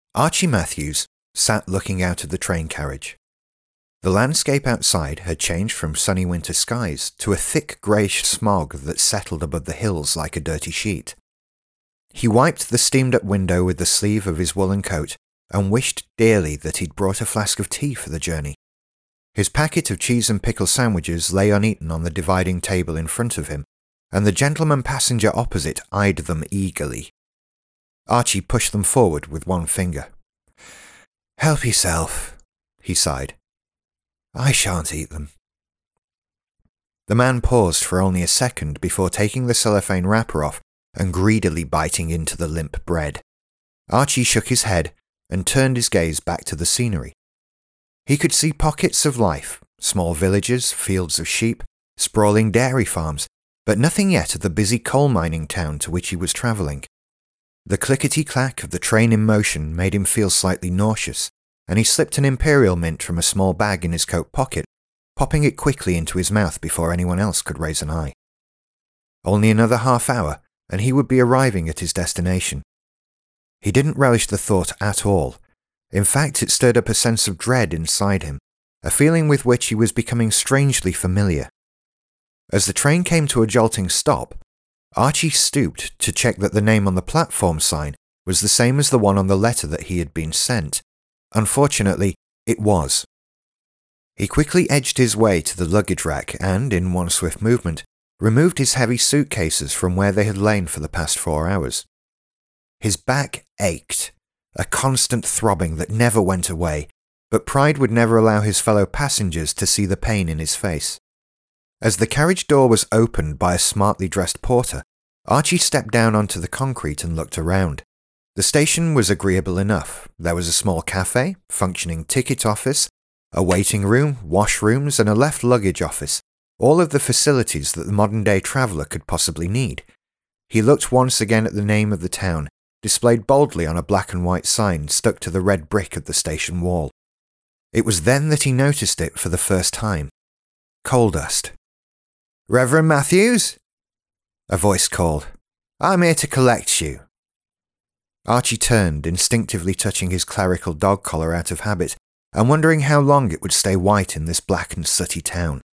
Archie Matthews sat looking out of the train carriage. The landscape outside had changed from sunny winter skies to a thick greyish smog that settled above the hills like a dirty sheet. He wiped the steamed-up window with the sleeve of his woolen coat and wished dearly that he'd brought a flask of tea for the journey. His packet of cheese and pickle sandwiches lay uneaten on the dividing table in front of him, and the gentleman passenger opposite eyed them eagerly. Archie pushed them forward with one finger. "Help yourself," he sighed. "I shan't eat them." The man paused for only a second before taking the cellophane wrapper off and greedily biting into the limp bread. Archie shook his head and turned his gaze back to the scenery. He could see pockets of life, small villages, fields of sheep, sprawling dairy farms, but nothing yet of the busy coal mining town to which he was travelling. The clickety-clack of the train in motion made him feel slightly nauseous, and he slipped an imperial mint from a small bag in his coat pocket, popping it quickly into his mouth before anyone else could raise an eye. Only another half hour, and he would be arriving at his destination. He didn't relish the thought at all. In fact, it stirred up a sense of dread inside him, a feeling with which he was becoming strangely familiar. As the train came to a jolting stop, Archie stooped to check that the name on the platform sign was the same as the one on the letter that he had been sent. Unfortunately, it was. He quickly edged his way to the luggage rack and, in one swift movement, removed his heavy suitcases from where they had lain for the past 4 hours. His back ached, a constant throbbing that never went away, but pride would never allow his fellow passengers to see the pain in his face. As the carriage door was opened by a smartly dressed porter, Archie stepped down onto the concrete and looked around. The station was agreeable enough. There was a small cafe, functioning ticket office, a waiting room, washrooms, and a left luggage office, all of the facilities that the modern-day traveller could possibly need. He looked once again at the name of the town, displayed boldly on a black and white sign stuck to the red brick of the station wall. It was then that he noticed it for the first time. Coal dust. "Reverend Matthews?" a voice called. "I'm here to collect you." Archie turned, instinctively touching his clerical dog collar out of habit, and wondering how long it would stay white in this black and sooty town.